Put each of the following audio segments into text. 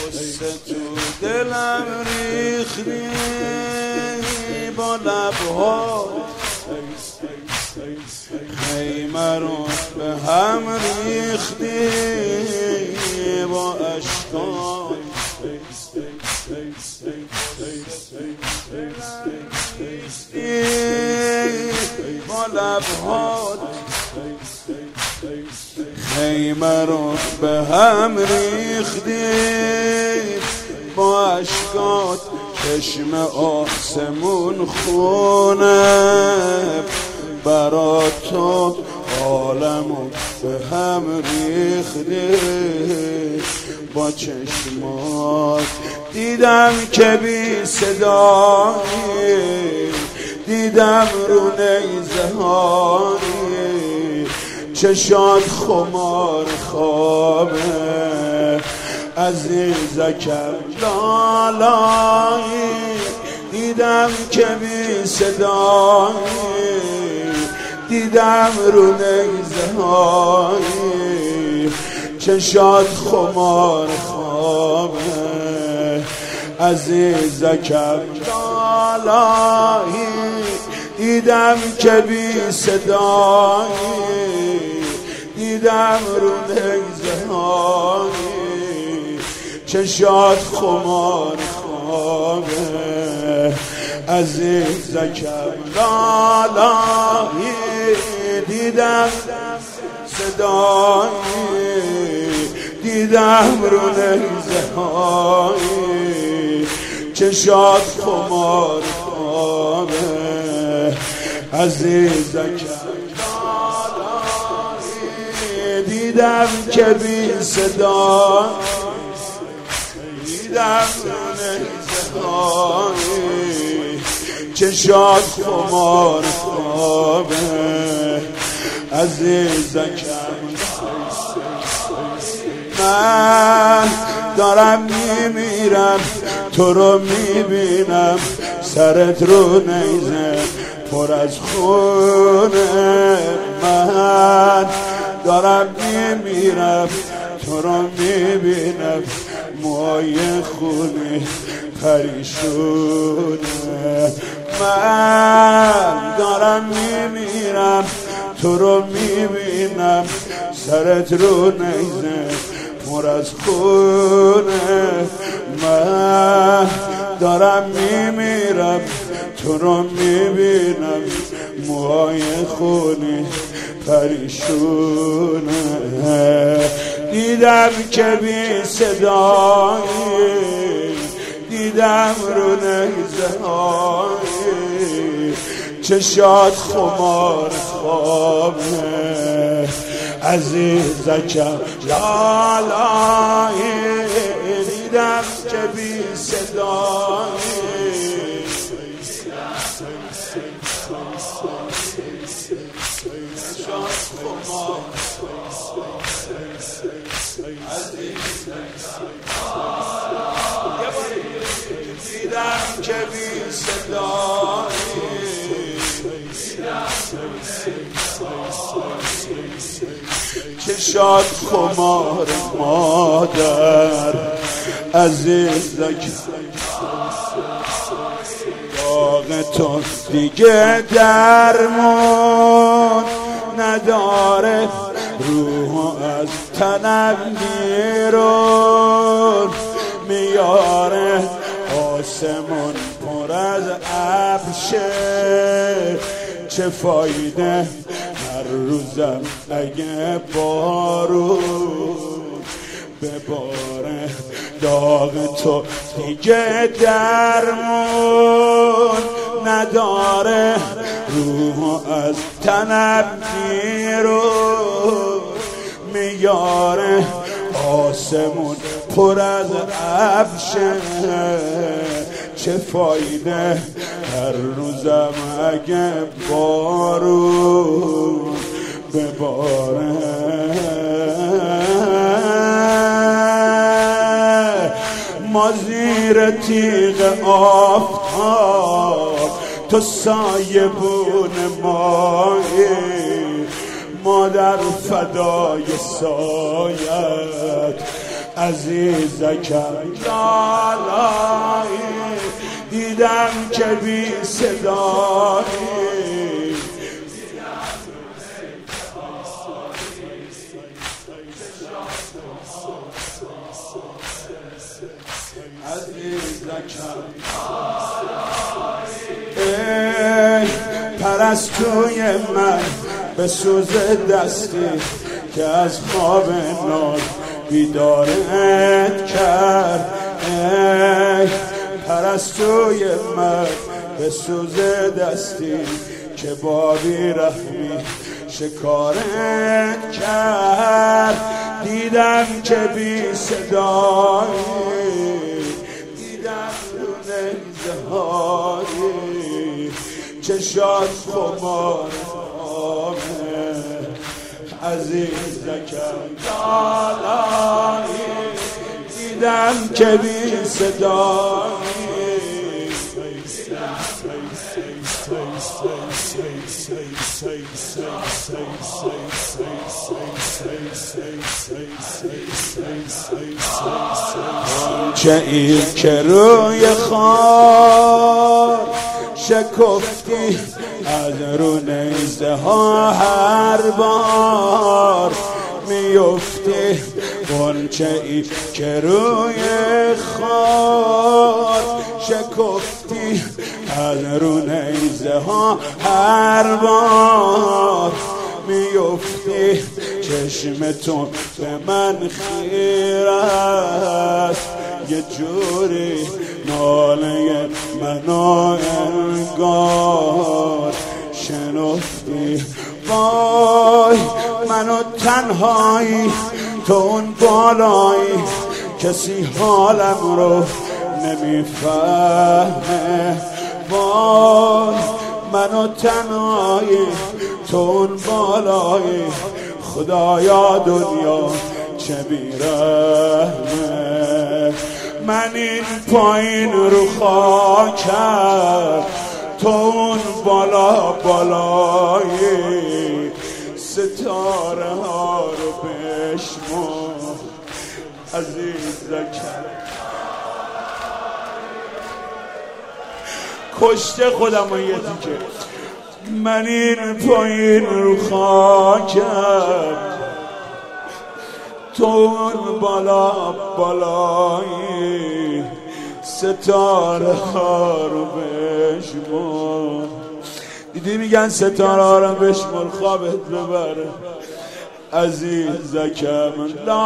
قصه تو دلم ریختی با لبها، خیمه رو به هم ریختی با اشکان، با لبها خیمه رو به هم ریختی با اشکات، چشم آسمون خونه برا تو عالمو به هم ریختی با چشمات. دیدم که بی صدایی، دیدم رو نیزه هایی، چشات خمار خوابه عزیزکم لالایی. دیدم که بی صدایی، دیدم رو نیزه هایی، چشات خمار خوابه عزیزکم لالایی. دیدم که بی صدایی، دیدم رو نیزه هایی، چشات خمار خوابه عزیزکم لالایی. دیدم صدایی، دیدم رو نیزه هایی، چشات خمار خوابه عزیزکم لالایی. دیدم که بی صدا، دیدم نیزه هایی، چشات خمار خوابه عزیزکم. من دارم میمیرم تو رو میبینم، سرت رو نیزه پر از خونه. من دارم میمیرم تو رو میبینم، موهای خونی پریشونه. من دارم میمیرم تو رو میبینم، سرت رو نیزه پر از خونه. من دارم میمیرم تو رو میبینم، موهای خونی پریشونه. دیدم که بی صدایی، دیدم رو نیزه هایی، چشات خمار خوابه عزیزکم لالایی. دیدم که بی صدایی، چشات خمار دیدم که بی صدایی، چشات خمار مادر عزیزکم. داغ تو دیگه درمان نداره، روح از تنم بیرون میاره، آسمون پر از ابر شه. چه فایده هر روزم اگه بارون بباره، داغ تو دیگه درمون نداره، روح از تنم بیرون میاره، آسمون پر از ابر شه. چه فایده هر روزم اگه بارون بباره. ما زیر تیغ آفتاب تو سایبون مایی، ما در فدای سایت عزیزکم لالایی دیدم که بی صدایی عزیزکم ای پرستوی من به سوز دستی که از خواب نار بیدارت کرد ای پرستوی من به سوز دستی که با بیرحمی شکارت کرد دیدم که بی صدایی دیدم رو نیزه هایی چشات خمار آمه عزیزکم لالایی دیدم که بی صدایی چه این که روی خار شکفتی از رو نیزه ها هر بار میفتی غنچه ای که روی خار شکفتی از رو نیزه ها هر بار میفتی چشمتون به من خیر است یه جوری ناله منو انگار شنفتی وای منو تنهایی تو اون بالایی کسی حالم رو نمیفهمه وای منو تنهایی تو اون بالایی خدایا دنیا چه بیرحمه من این پایین رو خاکم تو اون بالا بالایی ستاره ها رو بشمار عزیزکم کشته خودم رو یه دیگه من این پایین رو خاکم تو اون بالا بالایی ستاره ها رو بشمار دیدی میگن ستاره ها رو بشمار خوابت ببره عزیزکم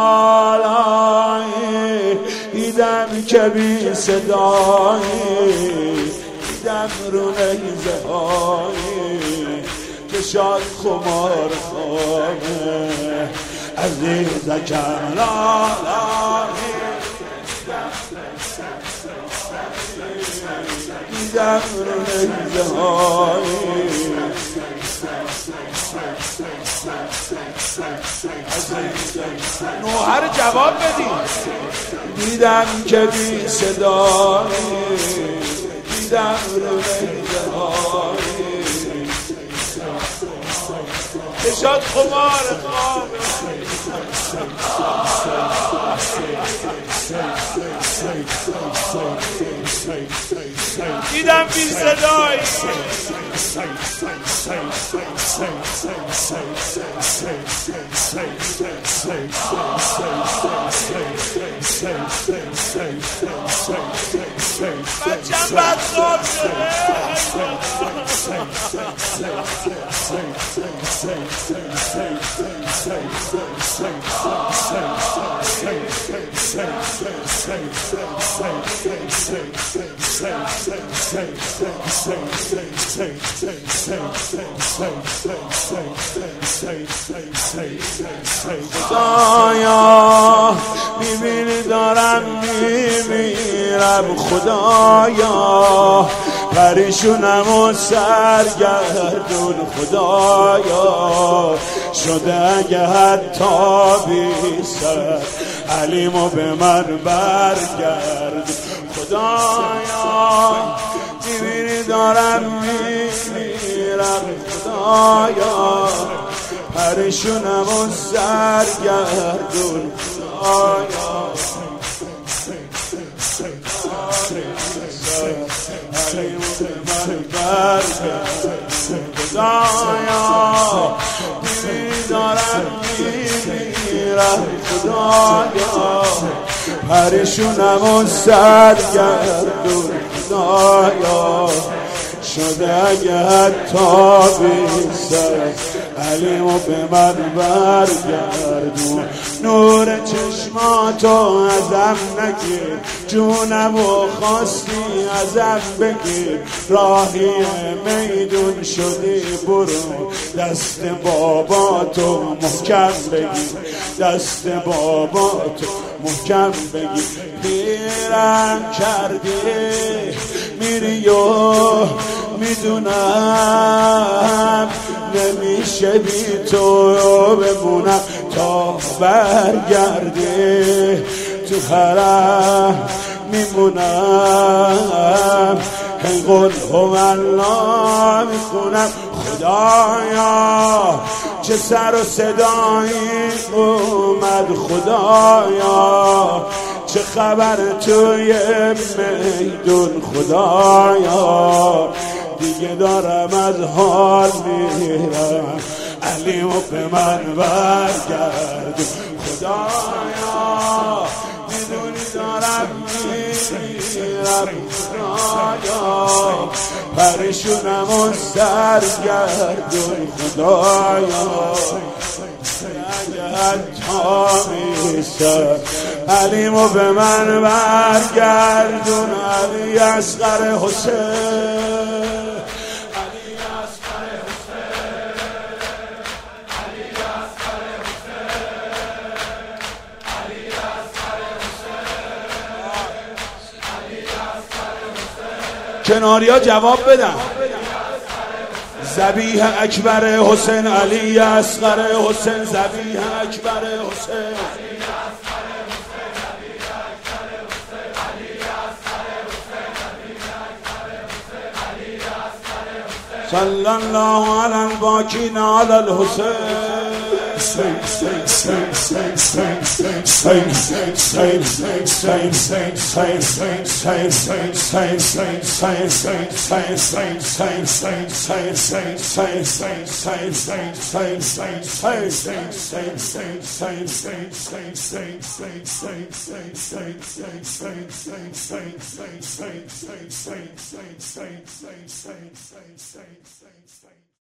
لالایی دیدم که بی صدایی دیدم رو نیزه هایی که شاد خمار خامه عزیزکم لالایی دیدم رو نیزه هایی نوحه رو جواب بدیم دیدم که بی صدایی دیدم رو نیزه هایی کشاد خمار خوابه دیدم بی صدایی بچم بد خواب شده خدایا میبینی دارم میمیرم خدایا پریشونم و سرگردون خدایا شده اگه حتی بی سر علیمو به من برگرد خدایا میبینی دارم میمیرم خدایا پریشونم و سرگردون پریشونم و سرگردون خدایا شده اگه حتی بیسر علیمو به من برگردون نور چشماتو ازم نگیر جونمو خواستی ازم بگیر راهی میدون شدی برو دست باباتو محکم بگیر دست باباتو محکم بگیر پیرم کردی میری و میدونم نمیشه بی تو بمونم تا برگردی تو حرم میمونم هی قل هوالله میخونم خدایا چه سر و صدایی اومد خدایا چه خبر توی میدون خدایا دیگه دارم از حال میرم علیمو به من برگرد خدایا میدونی دارم میرم خدایا پریشونم و سرگردون خدایا اگه حتی میشه علیمو به من برگردون علی اصغر حسین کناریا جواب بدن ذبیح اکبر حسین علی اصغر حسین ذبیح اکبر حسین صلی الله علی الباکین علی الحسین Saint